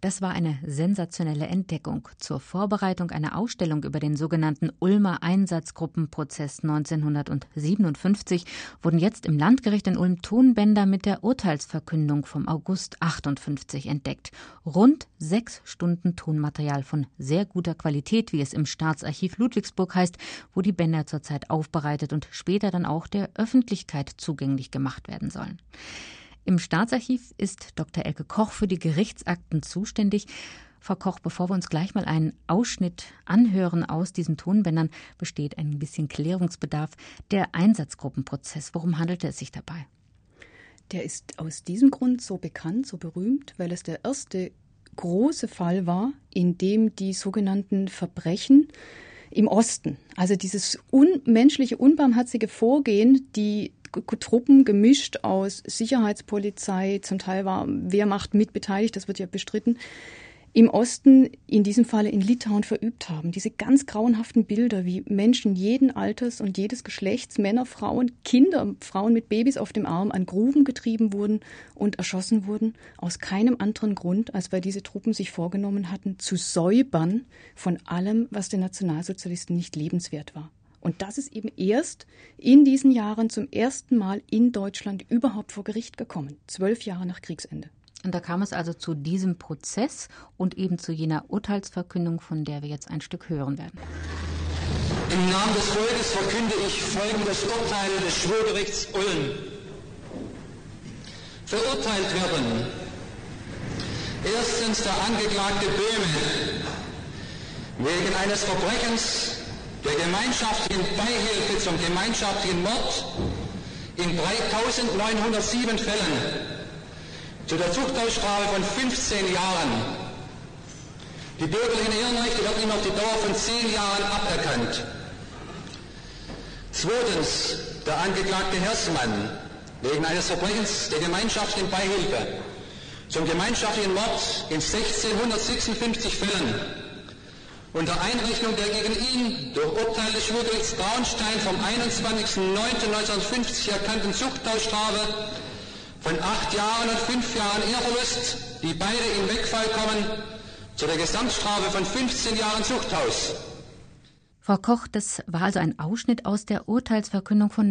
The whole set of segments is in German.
Das war eine sensationelle Entdeckung. Zur Vorbereitung einer Ausstellung über den sogenannten Ulmer Einsatzgruppenprozess 1957 wurden jetzt im Landgericht in Ulm Tonbänder mit der Urteilsverkündung vom August 58 entdeckt. Rund 6 Stunden Tonmaterial von sehr guter Qualität, wie es im Staatsarchiv Ludwigsburg heißt, wo die Bänder zurzeit aufbereitet und später dann auch der Öffentlichkeit zugänglich gemacht werden sollen. Im Staatsarchiv ist Dr. Elke Koch für die Gerichtsakten zuständig. Frau Koch, bevor wir uns gleich mal einen Ausschnitt anhören aus diesen Tonbändern, besteht ein bisschen Klärungsbedarf. Der Einsatzgruppenprozess, worum handelte es sich dabei? Der ist aus diesem Grund so bekannt, so berühmt, weil es der erste große Fall war, in dem die sogenannten Verbrechen im Osten, also dieses unmenschliche, unbarmherzige Vorgehen, die Truppen gemischt aus Sicherheitspolizei, zum Teil war Wehrmacht mitbeteiligt, das wird ja bestritten, im Osten, in diesem Falle in Litauen, verübt haben. Diese ganz grauenhaften Bilder, wie Menschen jeden Alters und jedes Geschlechts, Männer, Frauen, Kinder, Frauen mit Babys auf dem Arm an Gruben getrieben wurden und erschossen wurden, aus keinem anderen Grund, als weil diese Truppen sich vorgenommen hatten, zu säubern von allem, was den Nationalsozialisten nicht lebenswert war. Und das ist eben erst in diesen Jahren zum ersten Mal in Deutschland überhaupt vor Gericht gekommen, 12 Jahre nach Kriegsende. Und da kam es also zu diesem Prozess und eben zu jener Urteilsverkündung, von der wir jetzt ein Stück hören werden. Im Namen des Volkes verkünde ich folgendes Urteil des Schwurgerichts Ulm. Verurteilt werden: erstens der Angeklagte Böhme wegen eines Verbrechens der gemeinschaftlichen Beihilfe zum gemeinschaftlichen Mord in 3.907 Fällen zu der Zuchthausstrafe von 15 Jahren. Die bürgerlichen Ehrenrechte werden ihm auf die Dauer von 10 Jahren aberkannt. Zweitens der Angeklagte Hersmann wegen eines Verbrechens der gemeinschaftlichen Beihilfe zum gemeinschaftlichen Mord in 1656 Fällen unter Einrechnung der gegen ihn durch Urteil des Schwurgerichts Traunstein vom 21.09.1950 erkannten Zuchthausstrafe von 8 Jahren und 5 Jahren Ehrverlust, die beide in Wegfall kommen, zu der Gesamtstrafe von 15 Jahren Zuchthaus. Frau Koch, das war also ein Ausschnitt aus der Urteilsverkündung von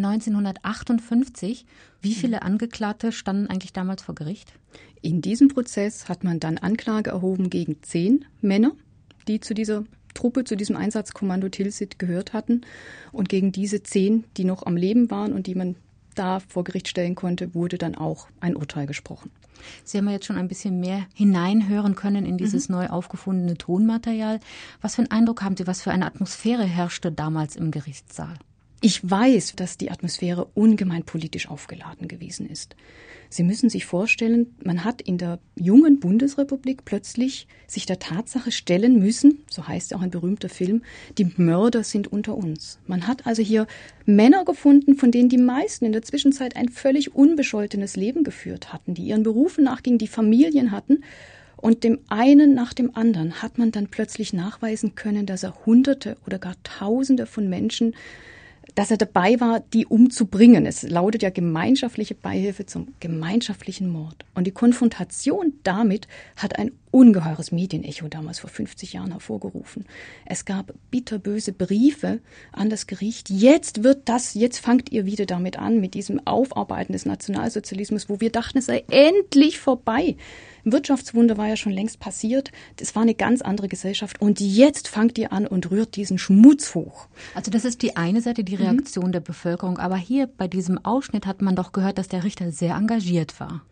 1958. Wie viele Angeklagte standen eigentlich damals vor Gericht? In diesem Prozess hat man dann Anklage erhoben gegen 10 Männer, die zu dieser Truppe, zu diesem Einsatzkommando Tilsit gehört hatten. Und gegen diese 10, die noch am Leben waren und die man da vor Gericht stellen konnte, wurde dann auch ein Urteil gesprochen. Sie haben ja jetzt schon ein bisschen mehr hineinhören können in dieses neu aufgefundene Tonmaterial. Was für einen Eindruck haben Sie, was für eine Atmosphäre herrschte damals im Gerichtssaal? Ich weiß, dass die Atmosphäre ungemein politisch aufgeladen gewesen ist. Sie müssen sich vorstellen, man hat in der jungen Bundesrepublik plötzlich sich der Tatsache stellen müssen, so heißt ja auch ein berühmter Film, die Mörder sind unter uns. Man hat also hier Männer gefunden, von denen die meisten in der Zwischenzeit ein völlig unbescholtenes Leben geführt hatten, die ihren Berufen nachgingen, die Familien hatten. Und dem einen nach dem anderen hat man dann plötzlich nachweisen können, dass er Hunderte oder gar Tausende von Menschen, dass er dabei war, die umzubringen. Es lautet ja gemeinschaftliche Beihilfe zum gemeinschaftlichen Mord. Und die Konfrontation damit hat ein ungeheures Medienecho damals vor 50 Jahren hervorgerufen. Es gab bitterböse Briefe an das Gericht. Jetzt fangt ihr wieder damit an, mit diesem Aufarbeiten des Nationalsozialismus, wo wir dachten, es sei endlich vorbei. Wirtschaftswunder war ja schon längst passiert. Das war eine ganz andere Gesellschaft. Und jetzt fangt ihr an und rührt diesen Schmutz hoch. Also das ist die eine Seite, die Reaktion der Bevölkerung. Aber hier bei diesem Ausschnitt hat man doch gehört, dass der Richter sehr engagiert war.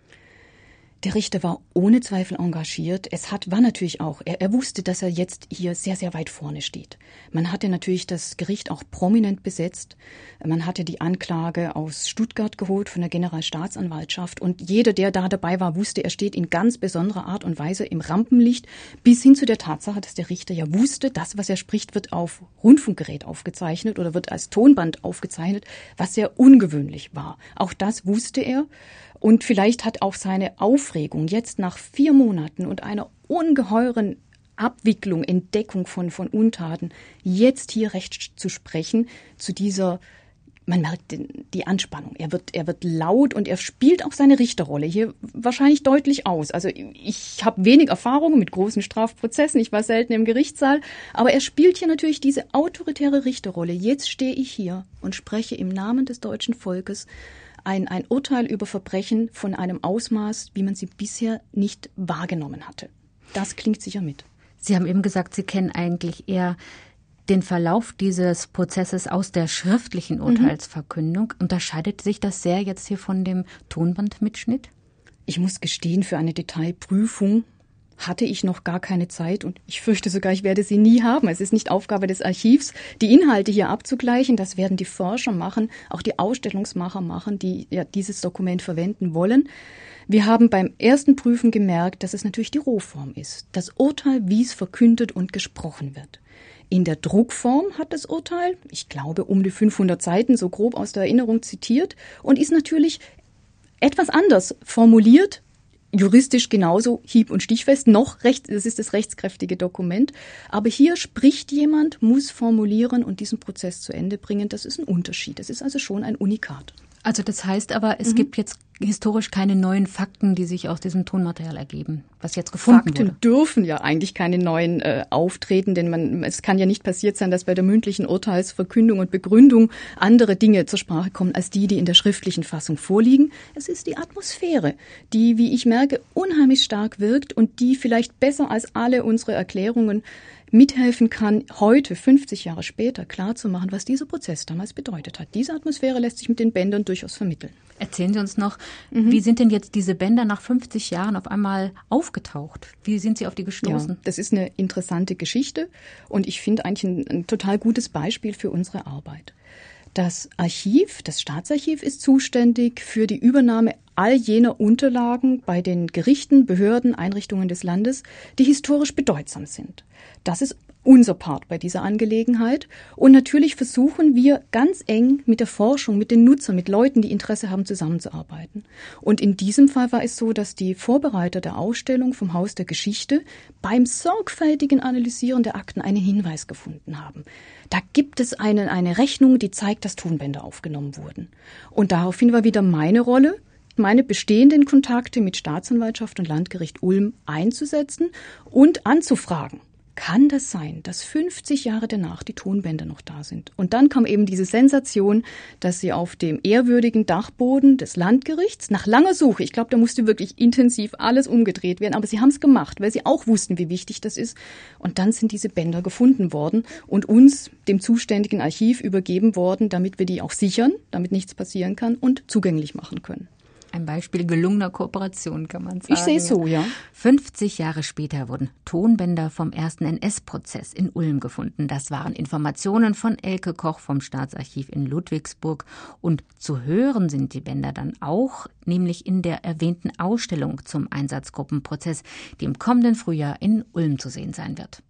Der Richter war ohne Zweifel engagiert. War natürlich auch, er wusste, dass er jetzt hier sehr, sehr weit vorne steht. Man hatte natürlich das Gericht auch prominent besetzt. Man hatte die Anklage aus Stuttgart geholt von der Generalstaatsanwaltschaft. Und jeder, der da dabei war, wusste, er steht in ganz besonderer Art und Weise im Rampenlicht, bis hin zu der Tatsache, dass der Richter ja wusste, das, was er spricht, wird auf Rundfunkgerät aufgezeichnet oder wird als Tonband aufgezeichnet, was sehr ungewöhnlich war. Auch das wusste er. Und vielleicht hat auch seine Aufregung jetzt nach 4 Monaten und einer ungeheuren Abwicklung, Entdeckung von Untaten, jetzt hier recht zu sprechen, zu dieser man merkt die Anspannung. Er wird laut und er spielt auch seine Richterrolle hier wahrscheinlich deutlich aus. Also ich habe wenig Erfahrung mit großen Strafprozessen, ich war selten im Gerichtssaal, aber er spielt hier natürlich diese autoritäre Richterrolle. Jetzt stehe ich hier und spreche im Namen des deutschen Volkes ein Urteil über Verbrechen von einem Ausmaß, wie man sie bisher nicht wahrgenommen hatte. Das klingt sicher mit. Sie haben eben gesagt, Sie kennen eigentlich eher den Verlauf dieses Prozesses aus der schriftlichen Urteilsverkündung. Unterscheidet sich das sehr jetzt hier von dem Tonbandmitschnitt? Ich muss gestehen, für eine Detailprüfung hatte ich noch gar keine Zeit und ich fürchte sogar, ich werde sie nie haben. Es ist nicht Aufgabe des Archivs, die Inhalte hier abzugleichen. Das werden die Forscher machen, auch die Ausstellungsmacher machen, die ja dieses Dokument verwenden wollen. Wir haben beim ersten Prüfen gemerkt, dass es natürlich die Rohform ist. Das Urteil, wie es verkündet und gesprochen wird. In der Druckform hat das Urteil, ich glaube, um die 500 Seiten, so grob aus der Erinnerung zitiert, und ist natürlich etwas anders formuliert, juristisch genauso hieb- und stichfest, das ist das rechtskräftige Dokument. Aber hier spricht jemand, muss formulieren und diesen Prozess zu Ende bringen. Das ist ein Unterschied. Das ist also schon ein Unikat. Also das heißt aber, es gibt jetzt historisch keine neuen Fakten, die sich aus diesem Tonmaterial ergeben, was jetzt gefunden wurde. Fakten dürfen ja eigentlich keine neuen auftreten, denn es kann ja nicht passiert sein, dass bei der mündlichen Urteilsverkündung und Begründung andere Dinge zur Sprache kommen, als die in der schriftlichen Fassung vorliegen. Es ist die Atmosphäre, die, wie ich merke, unheimlich stark wirkt und die vielleicht besser als alle unsere Erklärungen mithelfen kann, heute, 50 Jahre später, klarzumachen, was dieser Prozess damals bedeutet hat. Diese Atmosphäre lässt sich mit den Bändern durchaus vermitteln. Erzählen Sie uns noch, wie sind denn jetzt diese Bänder nach 50 Jahren auf einmal aufgetaucht? Wie sind Sie auf die gestoßen? Ja, das ist eine interessante Geschichte und ich finde eigentlich ein total gutes Beispiel für unsere Arbeit. Das Archiv, das Staatsarchiv, ist zuständig für die Übernahme all jener Unterlagen bei den Gerichten, Behörden, Einrichtungen des Landes, die historisch bedeutsam sind. Das ist unser Part bei dieser Angelegenheit. Und natürlich versuchen wir ganz eng mit der Forschung, mit den Nutzern, mit Leuten, die Interesse haben, zusammenzuarbeiten. Und in diesem Fall war es so, dass die Vorbereiter der Ausstellung vom Haus der Geschichte beim sorgfältigen Analysieren der Akten einen Hinweis gefunden haben. Da gibt es eine Rechnung, die zeigt, dass Tonbänder aufgenommen wurden. Und daraufhin war wieder meine Rolle, meine bestehenden Kontakte mit Staatsanwaltschaft und Landgericht Ulm einzusetzen und anzufragen. Kann das sein, dass 50 Jahre danach die Tonbänder noch da sind? Und dann kam eben diese Sensation, dass sie auf dem ehrwürdigen Dachboden des Landgerichts nach langer Suche, ich glaube, da musste wirklich intensiv alles umgedreht werden, aber sie haben es gemacht, weil sie auch wussten, wie wichtig das ist. Und dann sind diese Bänder gefunden worden und uns, dem zuständigen Archiv, übergeben worden, damit wir die auch sichern, damit nichts passieren kann und zugänglich machen können. Ein Beispiel gelungener Kooperation, kann man sagen. Ich sehe es so, ja. 50 Jahre später wurden Tonbänder vom ersten NS-Prozess in Ulm gefunden. Das waren Informationen von Elke Koch vom Staatsarchiv in Ludwigsburg. Und zu hören sind die Bänder dann auch, nämlich in der erwähnten Ausstellung zum Einsatzgruppenprozess, die im kommenden Frühjahr in Ulm zu sehen sein wird.